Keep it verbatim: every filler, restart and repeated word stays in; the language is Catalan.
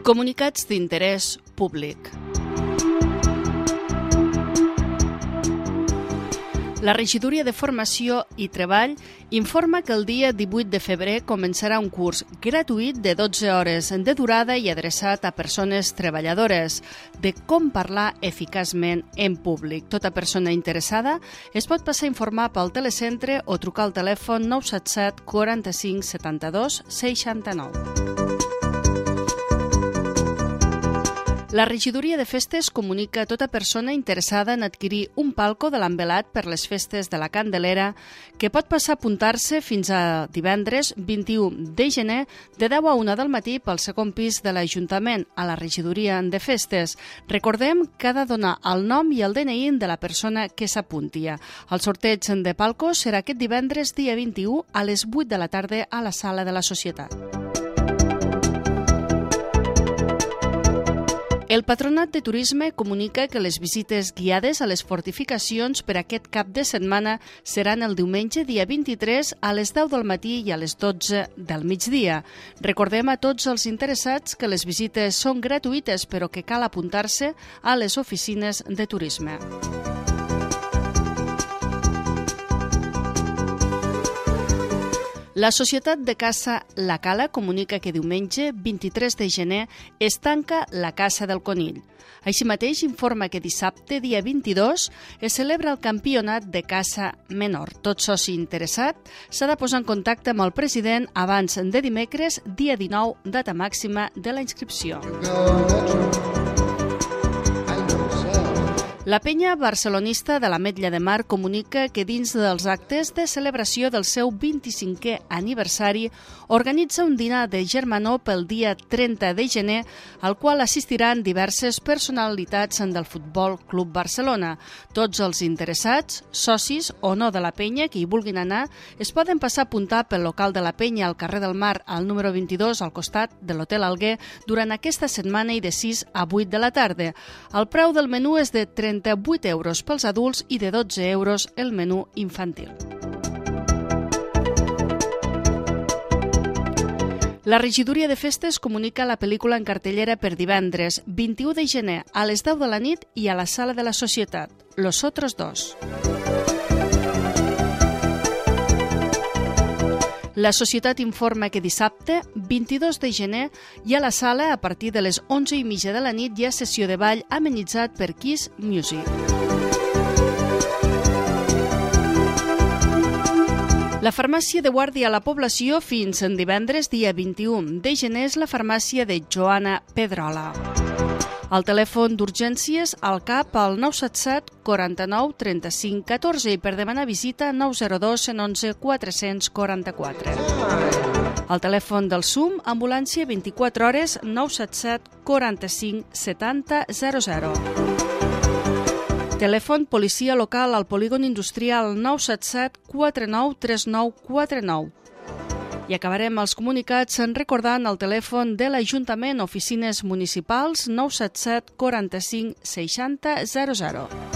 Comunicats d'interès públic. La Regidoria de Formació i Treball informa que el dia divuit de febrer començarà un curs gratuït de dotze hores de durada i adreçat a persones treballadores de com parlar eficaçment en públic. Tota persona interessada es pot passar a informar pel telecentre o trucar al telèfon nou set set quaranta-cinc setanta-dos seixanta-nou. La Regidoria de Festes comunica a tota persona interessada en adquirir un palco de l'envelat per les festes de la Candelera que pot passar a apuntar-se fins a divendres vint-i-u de gener de deu a una del matí pel segon pis de l'Ajuntament a la Regidoria de Festes. Recordem que ha de donar el nom i el D N I de la persona que s'apunti. El sorteig de palcos serà aquest divendres dia vint-i-u a les vuit de la tarda a la Sala de la Societat. El Patronat de Turisme comunica que les visites guiades a les fortificacions per aquest cap de setmana seran el diumenge dia vint-i-tres a les deu del matí i a les dotze del migdia. Recordem a tots els interessats que les visites són gratuïtes però que cal apuntar-se a les oficines de turisme. La Societat de Caça La Cala comunica que diumenge vint-i-tres de gener es tanca la Caça del Conill. Així mateix informa que dissabte, dia vint-i-dos, es celebra el campionat de caça menor. Tot soci interessat s'ha de posar en contacte amb el president abans de dimecres, dia dinou, data màxima de la inscripció. La penya barcelonista de l'Ametlla de Mar comunica que dins dels actes de celebració del seu vint-i-cinquè aniversari organitza un dinar de germanor pel dia trenta de gener al qual assistiran diverses personalitats del Futbol Club Barcelona. Tots els interessats, socis o no de la penya que hi vulguin anar, es poden passar a apuntar pel local de la penya al carrer del Mar al número vint-i-dos al costat de l'Hotel Alguer durant aquesta setmana i de sis a vuit de la tarda. El preu del menú és de trenta-vuit euros pels adults i de dotze euros el menú infantil. La Regidoria de Festes comunica la pel·lícula en cartellera per divendres vint-i-u de gener a les deu de la nit i a la Sala de la Societat, Los Otros Dos. La Societat informa que dissabte, vint-i-dos de gener, i a la sala, a partir de les onze i mitja de la nit, hi ha sessió de ball amenitzat per Kiss Music. La farmàcia de guàrdia a la població fins en divendres, dia vint-i-u de gener, és la farmàcia de Joana Pedrola. El telèfon d'urgències al C A P al nou set set quaranta-nou trenta-cinc catorze i per demanar visita nou zero dos cent onze quatre-cents quaranta-quatre. El telèfon del S U M, ambulància vint-i-quatre hores nou set set quaranta-cinc setanta zero zero. Telèfon policia local al polígon industrial nou set set quatre nou tres nou quatre nou. I acabarem els comunicats recordant el telèfon de l'Ajuntament, oficines municipals nou set set quaranta-cinc seixanta zero zero.